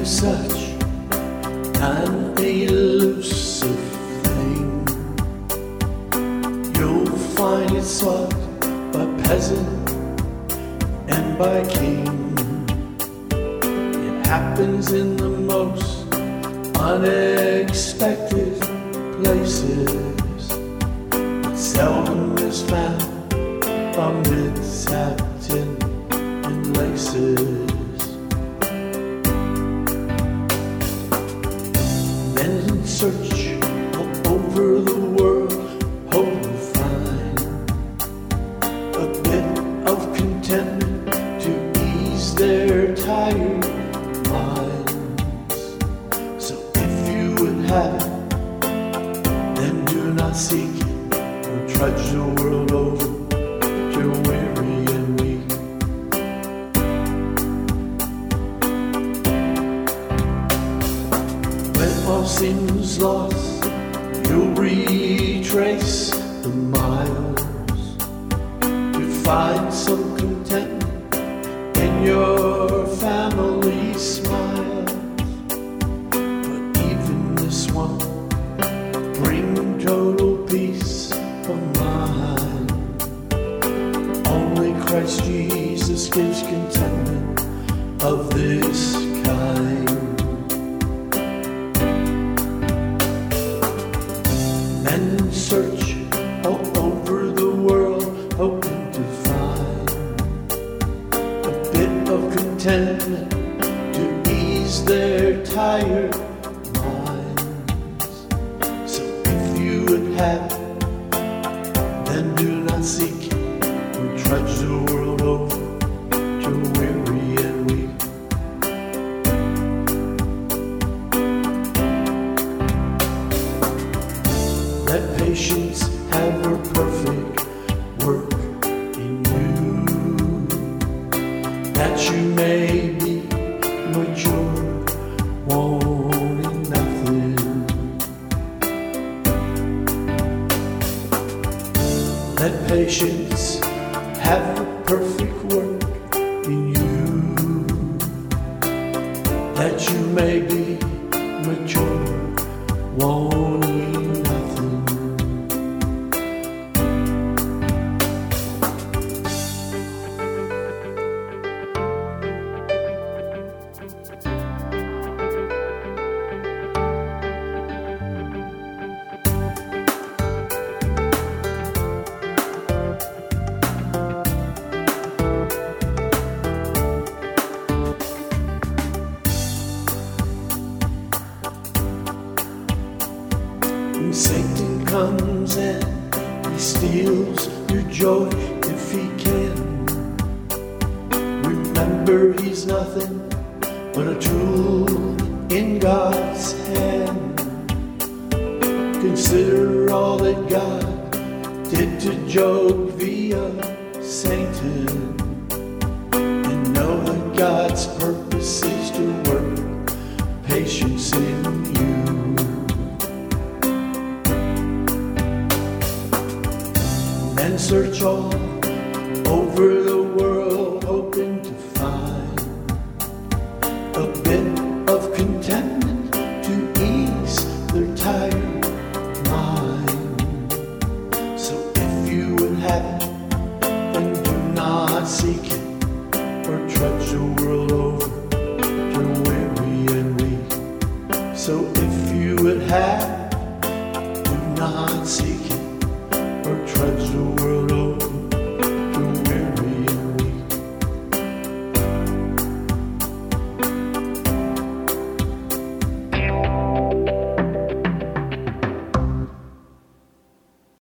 is such an elusive thing. You'll find it sought by peasant and by king. It happens in the most unexpected places, but seldom is found amid satin and laces. Men search all over the world, hope to find a bit of contentment to ease their tired minds. So if you would have it, then do not seek it, or trudge the world over till weary and weak. When all seems lost, you'll retrace the miles to find some contentment in your family smiles. But even this one bring total peace of mind. Only Christ Jesus gives contentment of this kind. Men search all over the world, hoping to find a bit of contentment to ease their tired minds. So if you would have it, then do not seek it, or trudge the world over till weary and weak. Let patience have her perfect work in you, that you may be mature, wanting nothing. Let patience have her perfect work in you, that you may be mature, wanting nothing. When Satan comes and he steals your joy if he can, remember he's nothing but a tool in God's hand. Consider all that God did to Job via Satan, and know that God's purpose is to work patience in you. And search all over the world, hoping to find a bit of contentment to ease their tired mind. So if you would have it, then do not seek it, or trudge the world over till weary and weak. So if you would have it, do not seek it, or trudge the world over.